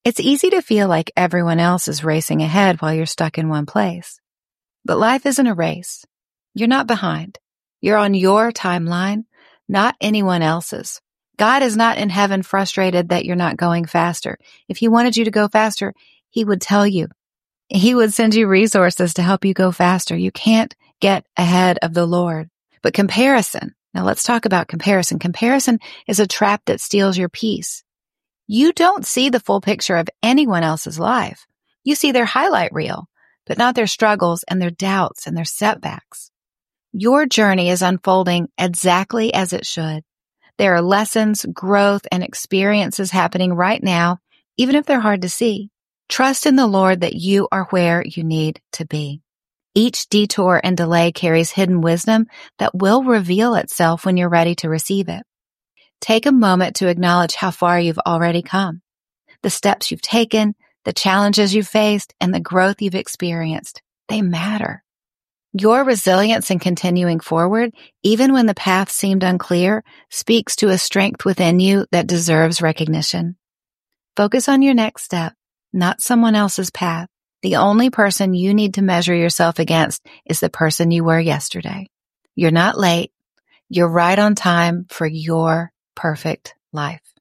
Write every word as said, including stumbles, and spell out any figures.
It's easy to feel like everyone else is racing ahead while you're stuck in one place. But life isn't a race. You're not behind. You're on your timeline, not anyone else's. God is not in heaven frustrated that you're not going faster. If He wanted you to go faster, He would tell you. He would send you resources to help you go faster. You can't get ahead of the Lord. But comparison, now let's talk about comparison. Comparison is a trap that steals your peace. You don't see the full picture of anyone else's life. You see their highlight reel, but not their struggles and their doubts and their setbacks. Your journey is unfolding exactly as it should. There are lessons, growth, and experiences happening right now, even if they're hard to see. Trust in the Lord that you are where you need to be. Each detour and delay carries hidden wisdom that will reveal itself when you're ready to receive it. Take a moment to acknowledge how far you've already come, the steps you've taken, the challenges you've faced, and the growth you've experienced. They matter. Your resilience in continuing forward, even when the path seemed unclear, speaks to a strength within you that deserves recognition. Focus on your next step, not someone else's path. The only person you need to measure yourself against is the person you were yesterday. You're not late. You're right on time for your perfect life.